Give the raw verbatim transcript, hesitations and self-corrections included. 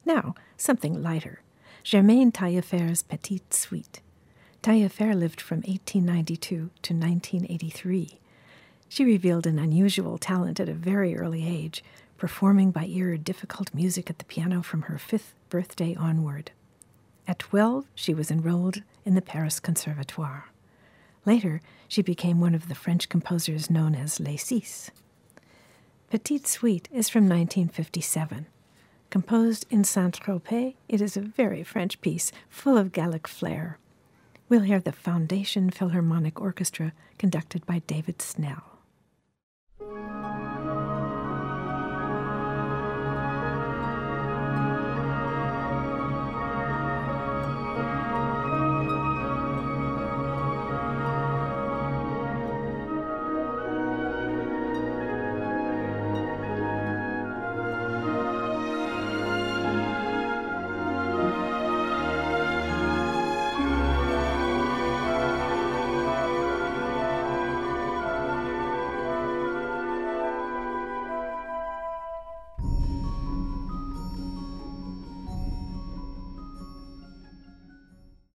Now, something lighter. Germaine Taillefer's Petite Suite. Taillefer lived from eighteen ninety-two to nineteen eighty-three. She revealed an unusual talent at a very early age, performing by ear difficult music at the piano from her fifth birthday onward. At twelve, she was enrolled in the Paris Conservatoire. Later, she became one of the French composers known as Les Six. Petite Suite is from nineteen fifty-seven. Composed in Saint-Tropez, it is a very French piece, full of Gallic flair. We'll hear the Foundation Philharmonic Orchestra, conducted by David Snell.